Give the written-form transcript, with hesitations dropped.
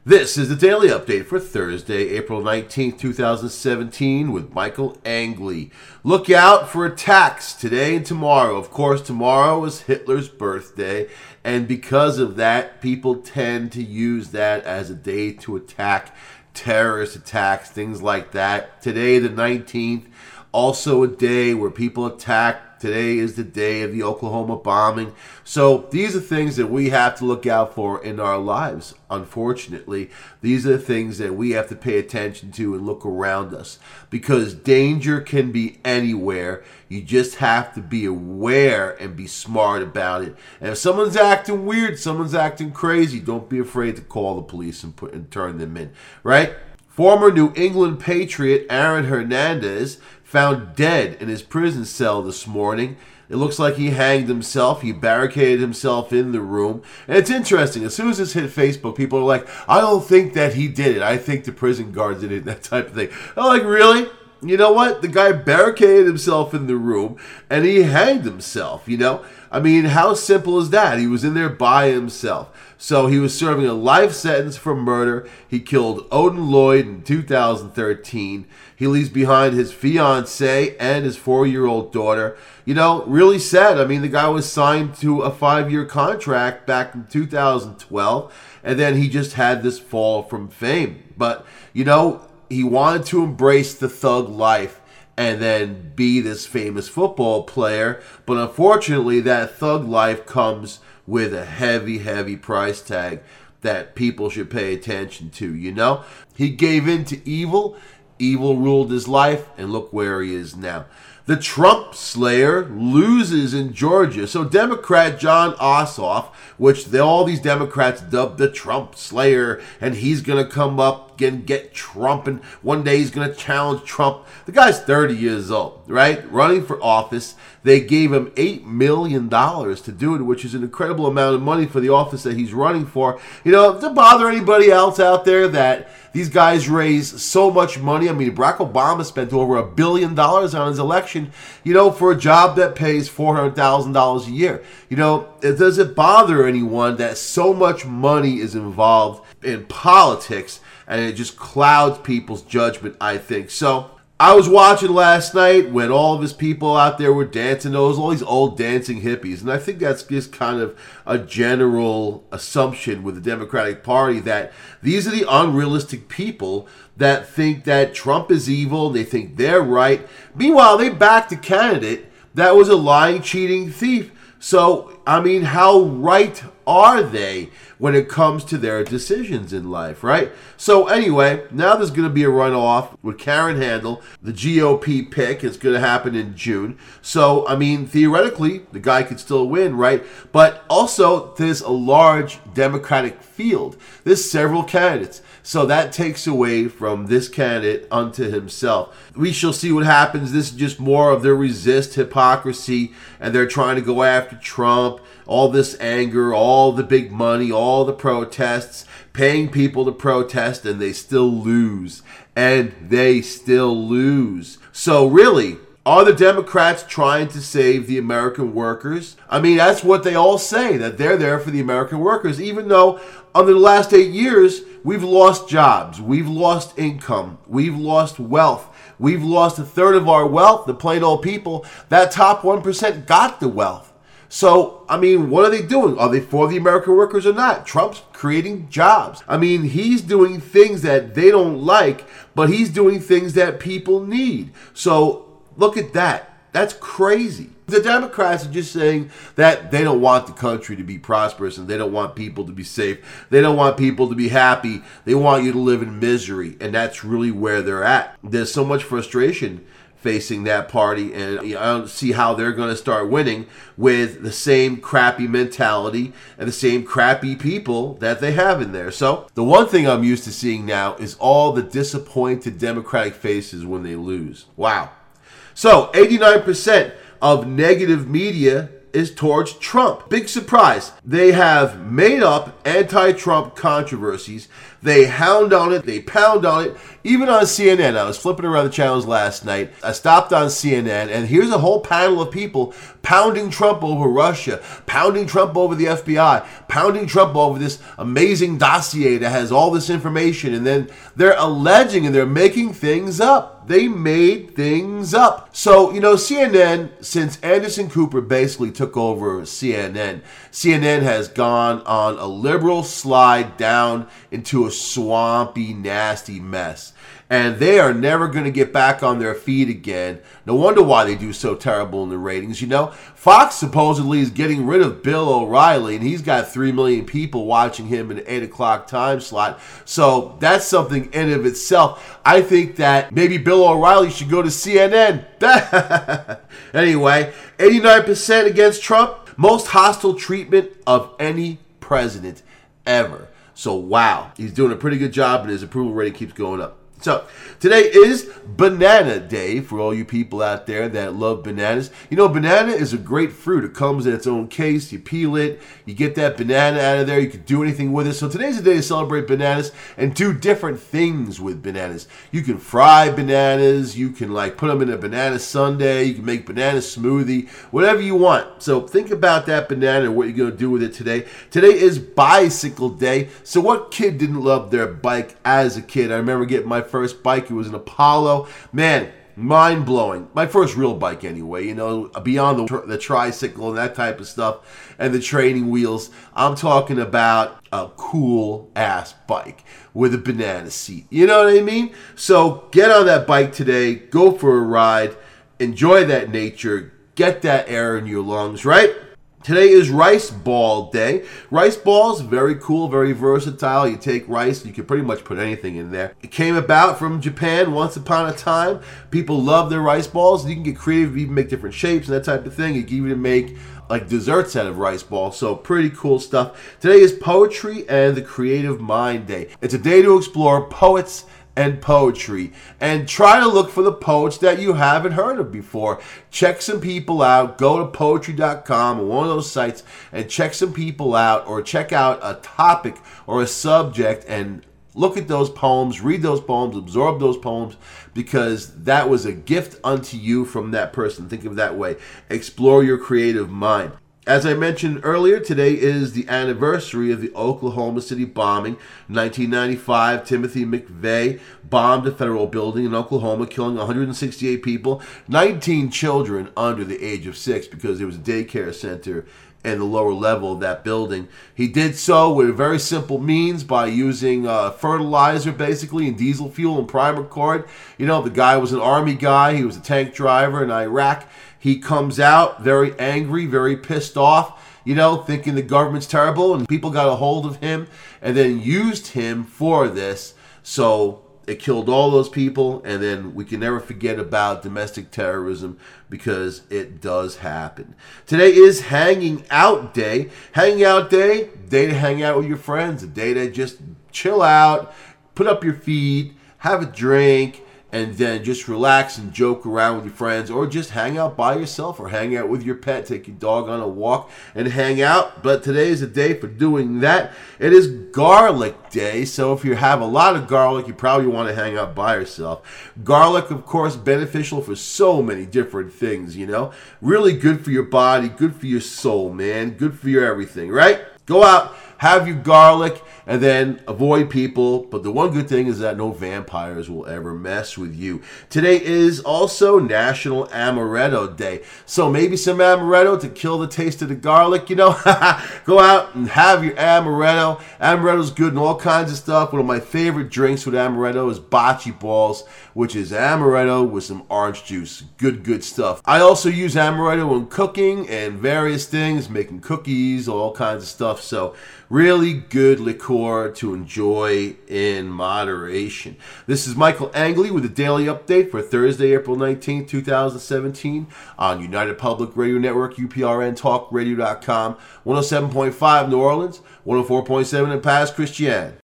This is the Daily Update for Thursday, April 19th, 2017 with Michael Angley. Look out for attacks today and tomorrow. Of course, tomorrow is Hitler's birthday, and because of that, people tend to use that as a day to attack, terrorist attacks, things like that. Today, the 19th, also a day where people attack. Today is the day of the Oklahoma bombing. So these are things that we have to look out for in our lives. Unfortunately, these are the things that we have to pay attention to and look around us, because danger can be anywhere. You just have to be aware and be smart about it. And if someone's acting weird, someone's acting crazy, don't be afraid to call the police and turn them in, right? Former New England Patriot Aaron Hernandez found dead in his prison cell this morning. It looks like he hanged himself. He barricaded himself in the room. And it's interesting. As soon as this hit Facebook, people are like, I don't think that he did it. I think the prison guard did it, that type of thing. I'm like, really? You know what? The guy barricaded himself in the room and he hanged himself, you know? I mean, how simple is that? He was in there by himself. So he was serving a life sentence for murder. He killed Odin Lloyd in 2013. He leaves behind his fiancée and his 4-year-old daughter. You know, really sad. I mean, the guy was signed to a 5-year contract back in 2012, and then he just had this fall from fame. But, you know, he wanted to embrace the thug life and then be this famous football player. But unfortunately, that thug life comes with a heavy, heavy price tag that people should pay attention to, you know? He gave in to evil. Evil ruled his life, and look where he is now. The Trump slayer loses in Georgia. So Democrat Jon Ossoff, which all these Democrats dubbed the Trump slayer, and he's going to come up and get Trump, and one day he's going to challenge Trump. The guy's 30 years old, right? Running for office. They gave him $8 million to do it, which is an incredible amount of money for the office that he's running for. You know, does it bother anybody else out there that these guys raise so much money? I mean, Barack Obama spent over $1 billion on his election, you know, for a job that pays $400,000 a year. You know, does it bother anyone that so much money is involved in politics and it just clouds people's judgment, I think? So I was watching last night when all of his people out there were dancing, all these old dancing hippies. And I think that's just kind of a general assumption with the Democratic Party that these are the unrealistic people that think that Trump is evil. They think they're right. Meanwhile, they backed a candidate that was a lying, cheating thief. So, I mean, how right are they when it comes to their decisions in life, right? So anyway, now there's going to be a runoff with Karen Handel, the GOP pick. It's going to happen in June. So, I mean, theoretically, the guy could still win, right? But also, there's a large Democratic field. There's several candidates. So that takes away from this candidate unto himself. We shall see what happens. This is just more of their resist hypocrisy, and they're trying to go after Trump. All this anger, all the big money, all the protests, paying people to protest, and they still lose. And they still lose. So really, are the Democrats trying to save the American workers? I mean, that's what they all say, that they're there for the American workers, even though under the last 8 years, we've lost jobs, we've lost income, we've lost wealth, we've lost a third of our wealth. The plain old people, that top 1% got the wealth. So, I mean, what are they doing? Are they for the American workers or not? Trump's creating jobs. I mean, he's doing things that they don't like, but he's doing things that people need. So, look at that. That's crazy. The Democrats are just saying that they don't want the country to be prosperous and they don't want people to be safe. They don't want people to be happy. They want you to live in misery. And that's really where they're at. There's so much frustration facing that party, and I don't see how they're going to start winning with the same crappy mentality and the same crappy people that they have in there. So the one thing I'm used to seeing now is all the disappointed Democratic faces when they lose. Wow. So 89% of negative media is towards Trump. Big surprise. They have made up anti-Trump controversies. They hound on it. They pound on it. Even on CNN. I was flipping around the channels last night. I stopped on CNN, and here's a whole panel of people pounding Trump over Russia, pounding Trump over the FBI, pounding Trump over this amazing dossier that has all this information, and then they're alleging and they're making things up. They made things up. So, CNN, since Anderson Cooper basically took over CNN has gone on a liberal slide down into a swampy, nasty mess. And they are never going to get back on their feet again. No wonder why they do so terrible in the ratings. Fox supposedly is getting rid of Bill O'Reilly, and he's got 3 million people watching him in an 8 o'clock time slot. So that's something in of itself. I think that maybe Bill O'Reilly should go to CNN. Anyway, 89% against Trump. Most hostile treatment of any president ever. So wow, he's doing a pretty good job, and his approval rating keeps going up. So, today is Banana Day for all you people out there that love bananas. Banana is a great fruit. It comes in its own case. You peel it. You get that banana out of there. You can do anything with it. So, today's a day to celebrate bananas and do different things with bananas. You can fry bananas. You can, put them in a banana sundae. You can make banana smoothie. Whatever you want. So, think about that banana and what you're going to do with it today. Today is Bicycle Day. So, what kid didn't love their bike as a kid? I remember getting my first bike. It was an Apollo. Man, mind-blowing. My first real bike anyway, beyond the tricycle and that type of stuff and the training wheels. I'm talking about a cool-ass bike with a banana seat. You know what I mean? So get on that bike today. Go for a ride. Enjoy that nature. Get that air in your lungs, right? Today is Rice Ball Day. Rice balls, very cool, very versatile. You take rice, you can pretty much put anything in there. It came about from Japan once upon a time. People love their rice balls. You can get creative, even make different shapes and that type of thing. You can even make desserts out of rice balls. So pretty cool stuff. Today is Poetry and the Creative Mind Day. It's a day to explore poets and poetry, and try to look for the poets that you haven't heard of before. Check some people out. Go to poetry.com or one of those sites and check some people out, or check out a topic or a subject and look at those poems, read those poems, absorb those poems, because that was a gift unto you from that person. Think of it that way. Explore your creative mind. As I mentioned earlier, today is the anniversary of the Oklahoma City bombing. 1995, Timothy McVeigh bombed a federal building in Oklahoma, killing 168 people, 19 children under the age of 6, because there was a daycare center in the lower level of that building. He did so with very simple means by using fertilizer, basically, and diesel fuel and primer cord. The guy was an army guy. He was a tank driver in Iraq. He comes out very angry, very pissed off, thinking the government's terrible, and people got a hold of him and then used him for this. So it killed all those people, and then we can never forget about domestic terrorism, because it does happen. Today is Hanging Out Day. Hanging Out Day, day to hang out with your friends, a day to just chill out, put up your feet, have a drink, and then just relax and joke around with your friends, or just hang out by yourself, or hang out with your pet, take your dog on a walk and hang out. But today is a day for doing that. It is Garlic Day, so if you have a lot of garlic, you probably want to hang out by yourself. Garlic, of course, beneficial for so many different things, Really good for your body, good for your soul, man. Good for your everything, right? Go out, have your garlic, and then avoid people. But the one good thing is that no vampires will ever mess with you. Today is also National Amaretto Day. So maybe some amaretto to kill the taste of the garlic, Go out and have your amaretto. Amaretto's good in all kinds of stuff. One of my favorite drinks with amaretto is bocce balls, which is amaretto with some orange juice. Good stuff. I also use amaretto in cooking and various things, making cookies, all kinds of stuff. So really good liqueur to enjoy in moderation. This is Michael Angley with a daily update for Thursday, April 19th, 2017 on United Public Radio Network, UPRNTalkRadio.com, 107.5 New Orleans, 104.7 in Paris, Christian.